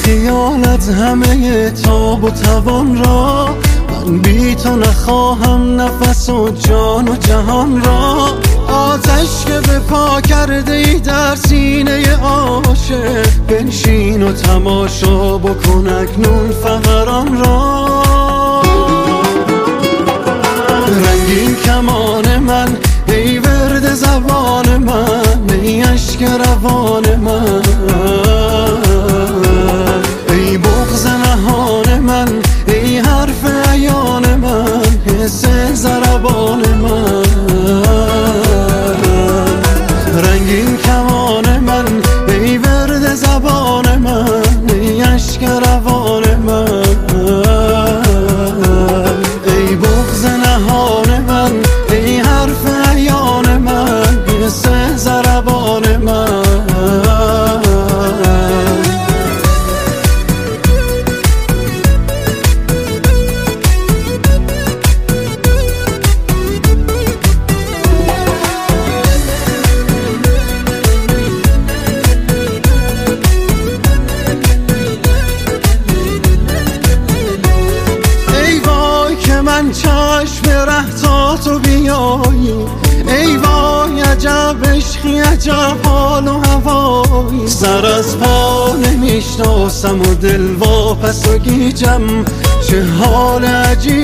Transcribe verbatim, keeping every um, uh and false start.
خیالت همه تاب و توان را، من بی تو نخواهم نفس و جان و جهان را. آتش که به پا کرده ای در سینه عاشق، بنشین و تماشا بکن اکنون فقران را. رنگین کمان من ای ورد زبان من، ای اشک روان من، ای بغض نهان من، ای حرف عیان من، حس ضربان من. رنگین کمان من ای ورد زبان من، ای اشک روان من، ای بغض نهان من، ای حرف عیان من، حس ضربان من. من چشم ره تا تو بیایی، ای وای عجب عشقی عجب حال و هوایی. سر از پا نمیشناسم و دل واپس و گیجم، چه حال عجیب